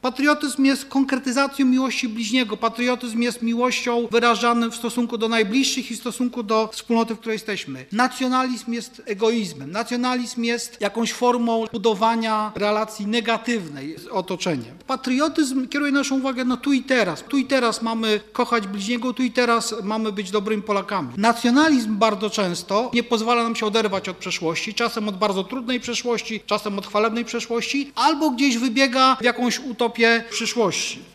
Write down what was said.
Patriotyzm jest konkretyzacją miłości bliźniego. Patriotyzm jest miłością wyrażaną w stosunku do najbliższych i w stosunku do wspólnoty, w której jesteśmy. Nacjonalizm jest egoizmem. Nacjonalizm jest jakąś formą budowania relacji negatywnej z otoczeniem. Patriotyzm kieruje naszą uwagę na tu i teraz. Tu i teraz mamy kochać bliźniego, tu i teraz mamy być dobrymi Polakami. Nacjonalizm bardzo często nie pozwala nam się oderwać od przeszłości, czasem od bardzo trudnej przeszłości, czasem od chwalebnej przeszłości, albo gdzieś wybiega w jakąś utopię przyszłości.